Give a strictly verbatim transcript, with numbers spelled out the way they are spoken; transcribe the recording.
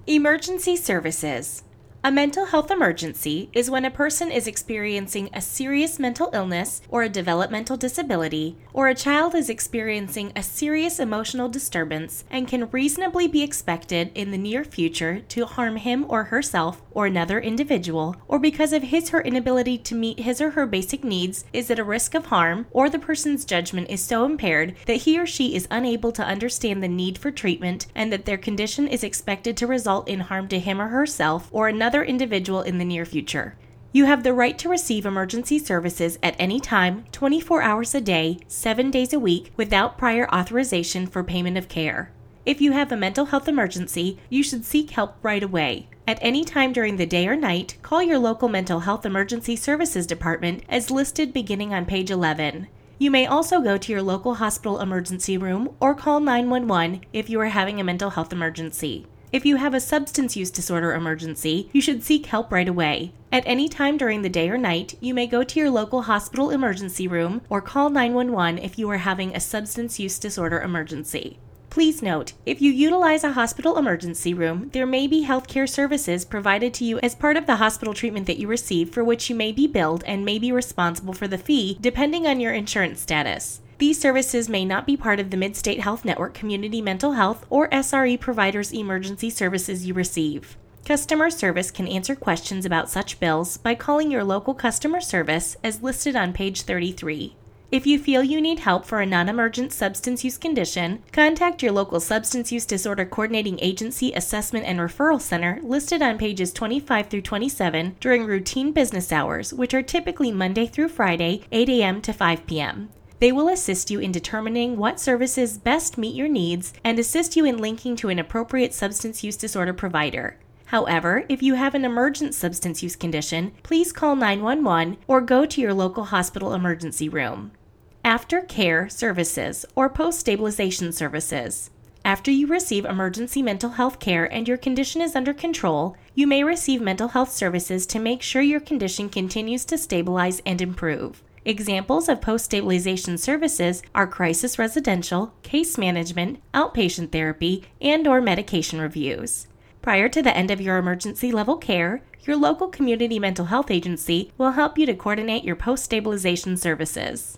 Emergency services. A mental health emergency is when a person is experiencing a serious mental illness or a developmental disability, or a child is experiencing a serious emotional disturbance and can reasonably be expected in the near future to harm him or herself or another individual, or because of his or her inability to meet his or her basic needs is at a risk of harm, or the person's judgment is so impaired that he or she is unable to understand the need for treatment and that their condition is expected to result in harm to him or herself or another Another individual in the near future. You have the right to receive emergency services at any time, twenty-four hours a day, seven days a week, without prior authorization for payment of care. If you have a mental health emergency, you should seek help right away. At any time during the day or night, call your local mental health emergency services department as listed beginning on page eleven. You may also go to your local hospital emergency room or call nine one one if you are having a mental health emergency. If you have a substance use disorder emergency, you should seek help right away. At any time during the day or night, you may go to your local hospital emergency room or call nine one one if you are having a substance use disorder emergency. Please note, if you utilize a hospital emergency room, there may be healthcare services provided to you as part of the hospital treatment that you receive for which you may be billed and may be responsible for the fee depending on your insurance status. These services may not be part of the Mid-State Health Network Community Mental Health or S R E providers' emergency services you receive. Customer service can answer questions about such bills by calling your local customer service as listed on page thirty-three. If you feel you need help for a non-emergent substance use condition, contact your local Substance Use Disorder Coordinating Agency Assessment and Referral Center listed on pages twenty-five through twenty-seven during routine business hours, which are typically Monday through Friday, eight a.m. to five p.m. They will assist you in determining what services best meet your needs and assist you in linking to an appropriate substance use disorder provider. However, if you have an emergent substance use condition, please call nine one one or go to your local hospital emergency room. Aftercare services or post-stabilization services. After you receive emergency mental health care and your condition is under control, you may receive mental health services to make sure your condition continues to stabilize and improve. Examples of post-stabilization services are crisis residential, case management, outpatient therapy, and or medication reviews. Prior to the end of your emergency level care, your local community mental health agency will help you to coordinate your post-stabilization services.